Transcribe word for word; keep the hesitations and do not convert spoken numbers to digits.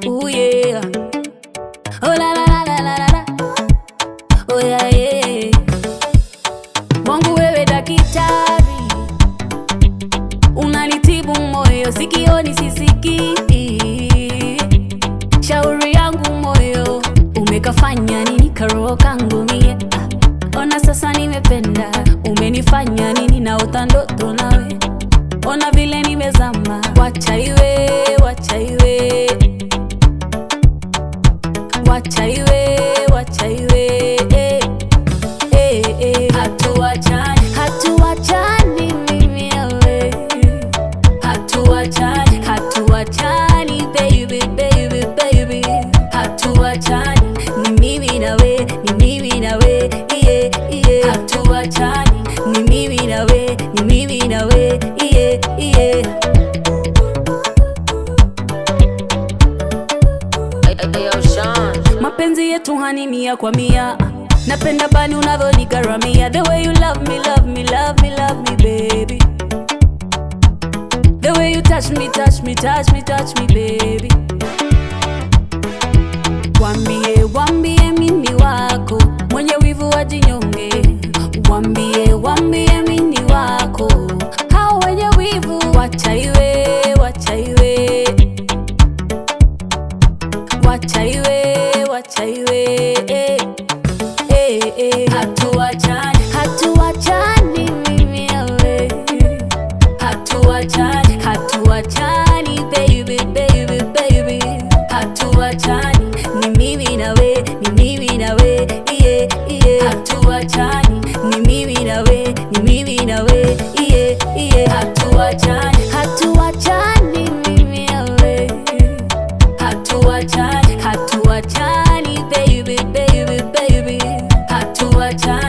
Ooh yeah. Oh la la la la la la. Oh yeah yeah. Mungu wewe daktari, unanitibu moyo, sikioni sisiki. Shauri yangu moyo, umekafanya nini karoho kangu mie? Ona sasa nimependa, umenifanya nini naota ndoto nawe? Ona vile nimezama, wacha iwe, wacha iwe, wacha iwe, wacha iwe, eh, eh, eh. Hatuachani, hatuachani mimi nawe, hatuachani, hatuachani baby, baby, baby, hatuachani, ni mimi nawe, ni mimi nawe, yeah, yeah. Hatuachani, ni mimi nawe, ni mimi nawe, yeah, yeah. Mapenzi yetu hani mia kwa mia, napenda bani unavyonigaramia. The way you love me, love me, love me, love me baby. The way you touch me, touch me, touch me, touch me baby. Wambie, wambie mimi wako, mwenye wivu wajinyonge. Wambie, wambie mimi wako, hao wenye wivu. Wacha iwe, wacha iwe, wacha iwe, wacha iwe, eh, eh, eh. Hatuachani, hatuachani mimi nawe, hatuachani, hatuachani baby, baby, baby, hatuachani, ni mimi nawe, ni mimi nawe, yeah, yeah. Hatuachani, ni mimi nawe, ni mimi nawe, yeah, yeah. Hatuachani, hatuachani mimi nawe, hatuachani, hatuachani baby, baby, baby, hatuachani.